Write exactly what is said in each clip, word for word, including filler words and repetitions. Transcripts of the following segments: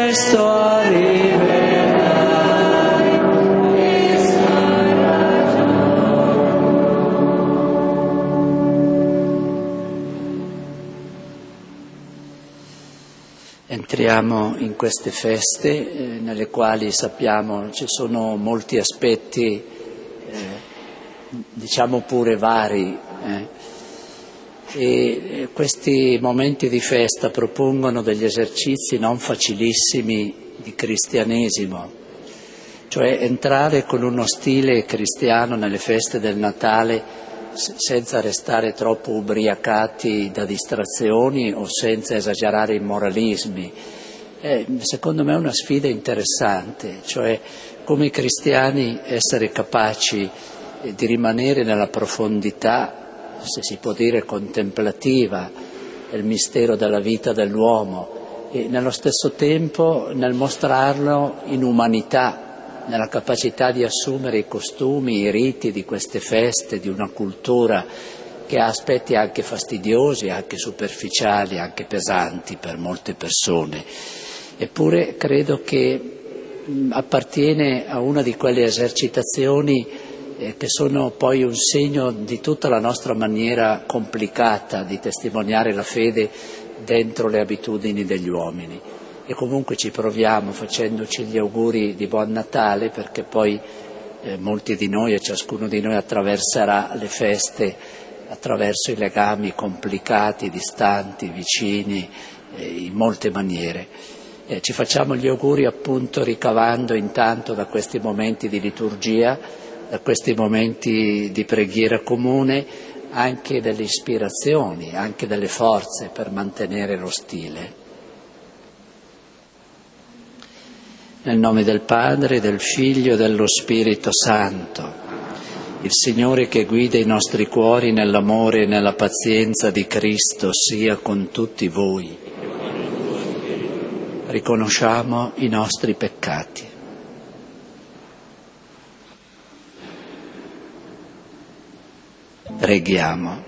presto arriverai e sarà Entriamo in queste feste eh, nelle quali sappiamo ci sono molti aspetti, eh, diciamo pure vari, eh. E questi momenti di festa propongono degli esercizi non facilissimi di cristianesimo, cioè entrare con uno stile cristiano nelle feste del Natale senza restare troppo ubriacati da distrazioni o senza esagerare i moralismi. È, secondo me è una sfida interessante, cioè come cristiani essere capaci di rimanere nella profondità, se si può dire contemplativa, del mistero della vita dell'uomo e nello stesso tempo nel mostrarlo in umanità, nella capacità di assumere i costumi, i riti di queste feste, di una cultura che ha aspetti anche fastidiosi, anche superficiali, anche pesanti per molte persone. Eppure credo che mh, appartiene a una di quelle esercitazioni che sono poi un segno di tutta la nostra maniera complicata di testimoniare la fede dentro le abitudini degli uomini. E comunque ci proviamo facendoci gli auguri di Buon Natale, perché poi eh, molti di noi e ciascuno di noi attraverserà le feste attraverso i legami complicati, distanti, vicini, eh, in molte maniere. Eh, ci facciamo gli auguri appunto ricavando intanto da questi momenti di liturgia, da questi momenti di preghiera comune, anche delle ispirazioni, anche delle forze per mantenere lo stile. Nel nome del Padre, del Figlio e dello Spirito Santo, il Signore che guida i nostri cuori nell'amore e nella pazienza di Cristo sia con tutti voi. Riconosciamo i nostri peccati. Preghiamo.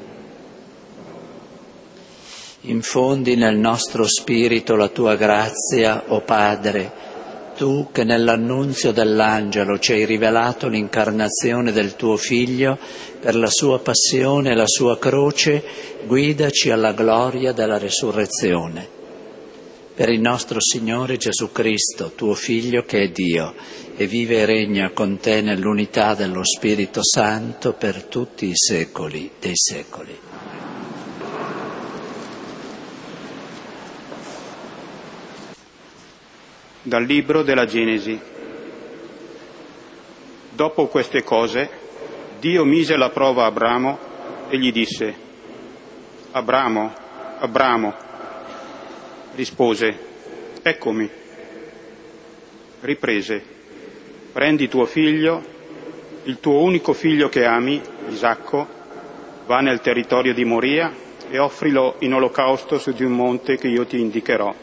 Infondi nel nostro spirito la tua grazia, o Padre, tu che nell'annunzio dell'angelo ci hai rivelato l'incarnazione del tuo Figlio, per la sua passione e la sua croce, guidaci alla gloria della resurrezione. Per il nostro Signore Gesù Cristo, tuo Figlio che è Dio, e vive e regna con te nell'unità dello Spirito Santo per tutti i secoli dei secoli. Dal libro della Genesi. Dopo queste cose, Dio mise alla prova Abramo e gli disse: Abramo, Abramo. Rispose: Eccomi. Riprese: Prendi tuo figlio, il tuo unico figlio che ami, Isacco, va nel territorio di Moria e offrilo in olocausto su di un monte che io ti indicherò.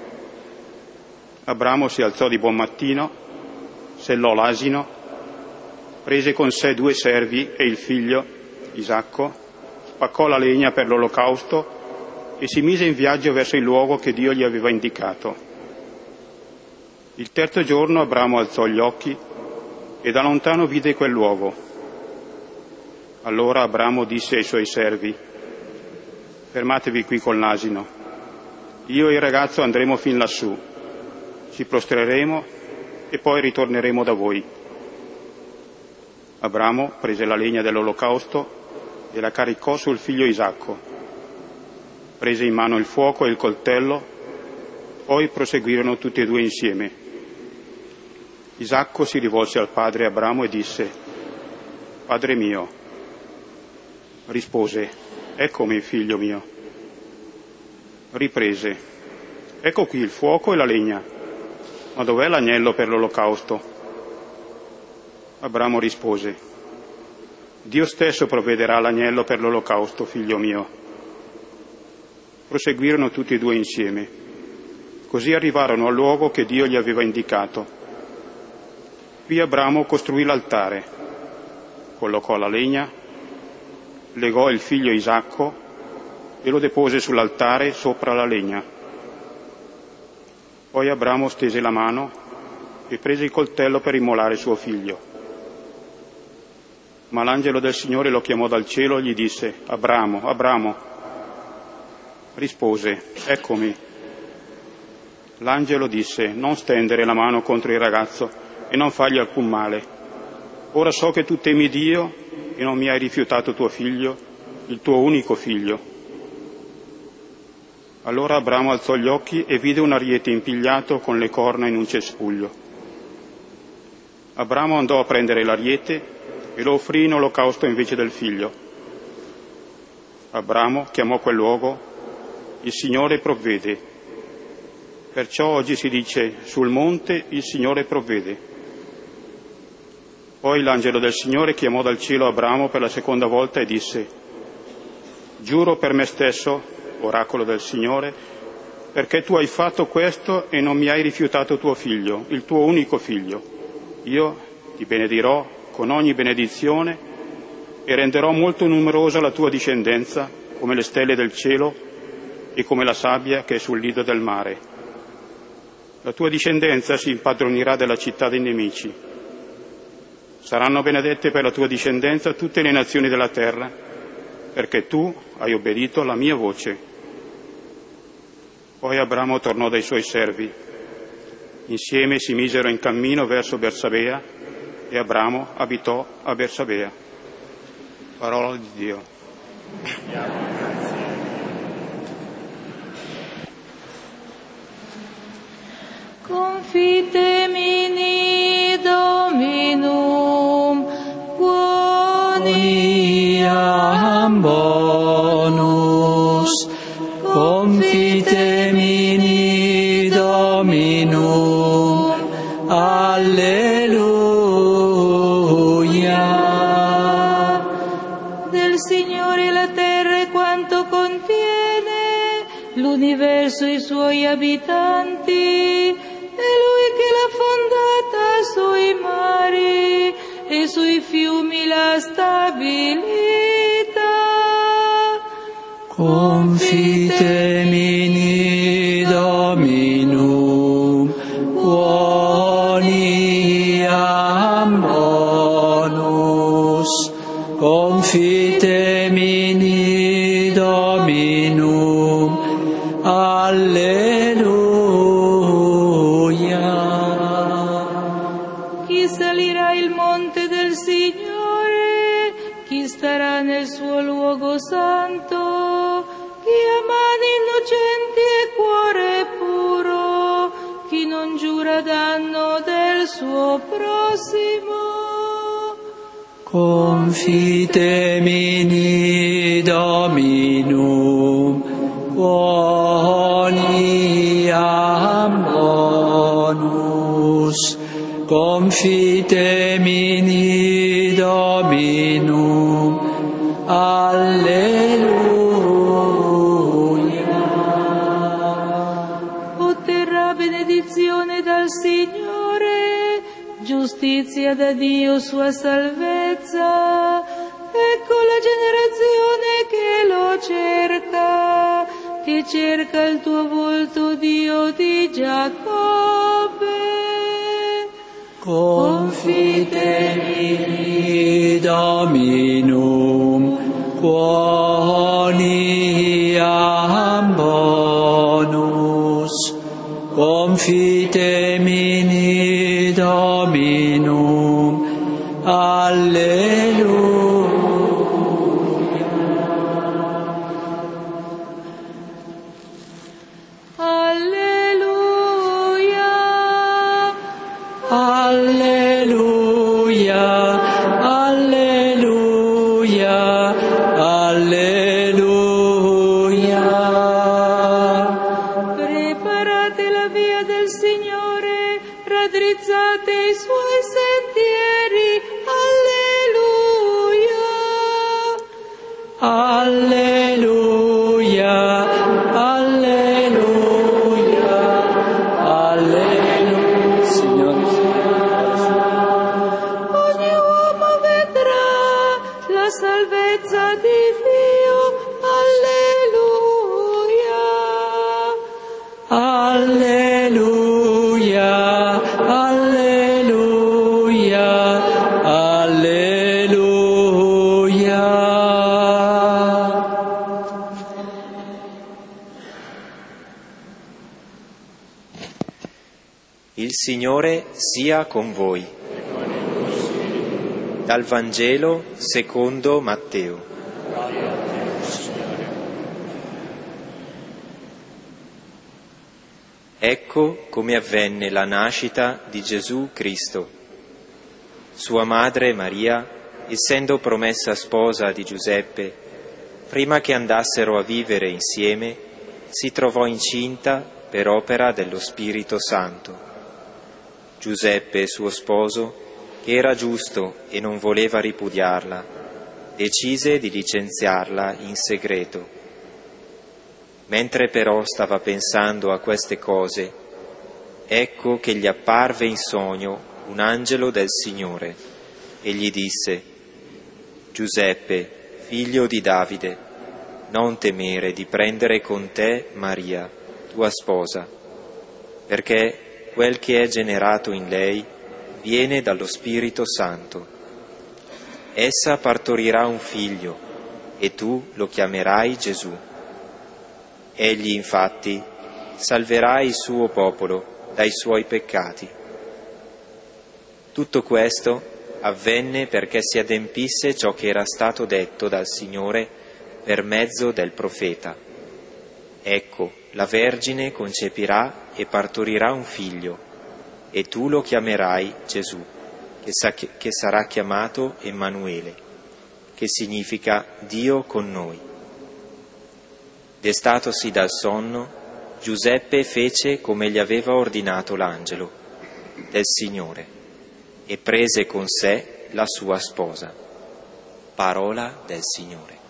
Abramo si alzò di buon mattino, sellò l'asino, prese con sé due servi e il figlio, Isacco, spaccò la legna per l'olocausto e si mise in viaggio verso il luogo che Dio gli aveva indicato. Il terzo giorno Abramo alzò gli occhi e da lontano vide quel luogo. Allora Abramo disse ai suoi servi: Fermatevi qui con l'asino. Io e il ragazzo andremo fin lassù, ci prostreremo e poi ritorneremo da voi. Abramo prese la legna dell'olocausto e la caricò sul figlio Isacco. Prese in mano il fuoco e il coltello, poi proseguirono tutti e due insieme. Isacco si rivolse al padre Abramo e disse: Padre mio. Rispose: Eccomi, figlio mio. Riprese: Ecco qui il fuoco e la legna, ma dov'è l'agnello per l'olocausto? Abramo rispose: Dio stesso provvederà l'agnello per l'olocausto, figlio mio. Proseguirono tutti e due insieme. Così arrivarono al luogo che Dio gli aveva indicato. Qui Abramo costruì l'altare, collocò la legna, legò il figlio Isacco e lo depose sull'altare sopra la legna. Poi Abramo stese la mano e prese il coltello per immolare suo figlio. Ma l'angelo del Signore lo chiamò dal cielo e gli disse: Abramo, Abramo. Rispose: Eccomi. L'angelo disse: Non stendere la mano contro il ragazzo e non fargli alcun male. Ora so che tu temi Dio e non mi hai rifiutato tuo figlio, il tuo unico figlio. Allora Abramo alzò gli occhi e vide un ariete impigliato con le corna in un cespuglio. Abramo andò a prendere l'ariete e lo offrì in olocausto invece del figlio. Abramo chiamò quel luogo: Il Signore provvede. Perciò oggi si dice: sul monte il Signore provvede. Poi l'angelo del Signore chiamò dal cielo Abramo per la seconda volta e disse: Giuro per me stesso, oracolo del Signore, perché tu hai fatto questo e non mi hai rifiutato tuo figlio, il tuo unico figlio. Io ti benedirò con ogni benedizione e renderò molto numerosa la tua discendenza, come le stelle del cielo e come la sabbia che è sul lido del mare. La tua discendenza si impadronirà della città dei nemici. Saranno benedette per la tua discendenza tutte le nazioni della terra, perché tu hai obbedito alla mia voce. Poi Abramo tornò dai suoi servi. Insieme si misero in cammino verso Bersabea e Abramo abitò a Bersabea. Parola di Dio. Confitemini Dominum, quoniam bonus. Confitemini Dominum, alleluia. Del Signore la terra e quanto contiene, l'universo e i suoi abitanti, è Lui che l'ha fondata sui mari e sui fiumi l'ha stabilita. Confitemini Dominum, quoniam bonus. Confitemini Dominum, alleluia. Chi salirà il monte del Signore? Chi starà nel suo luogo santo? Chi ha mani innocenti e cuore puro, chi non giura danno del suo prossimo. Confitemini Dominum, quoniam bonus. Confitemini Dominum, alleluia. Benedizione dal Signore, giustizia da Dio sua salvezza. Ecco la generazione che lo cerca, che cerca il tuo volto, Dio di Giacobbe. Confitemini Dominum, quoniam bonus. Confitemini Dominum, alleluia. Alleluia, alleluia, alleluia, alleluia. Preparate la via del Signore, raddrizzate i suoi sentieri. Alleluia, alleluia, alleluia, Signore. Ogni uomo vedrà la salvezza di Dio. Alleluia, alleluia. Il Signore sia con voi. Dal Vangelo secondo Matteo. Ecco come avvenne la nascita di Gesù Cristo. Sua madre Maria, essendo promessa sposa di Giuseppe, prima che andassero a vivere insieme, si trovò incinta per opera dello Spirito Santo. Giuseppe, suo sposo, che era giusto e non voleva ripudiarla, decise di licenziarla in segreto. Mentre però stava pensando a queste cose, ecco che gli apparve in sogno un angelo del Signore e gli disse: Giuseppe, figlio di Davide, non temere di prendere con te Maria, tua sposa, perché quel che è generato in lei viene dallo Spirito Santo. Essa partorirà un figlio e tu lo chiamerai Gesù. Egli infatti salverà il suo popolo dai suoi peccati. Tutto questo avvenne perché si adempisse ciò che era stato detto dal Signore per mezzo del profeta. Ecco, la Vergine concepirà e partorirà un figlio, e tu lo chiamerai Gesù, che, sa- che sarà chiamato Emanuele, che significa Dio con noi. Destatosi dal sonno, Giuseppe fece come gli aveva ordinato l'angelo del Signore e prese con sé la sua sposa. Parola del Signore.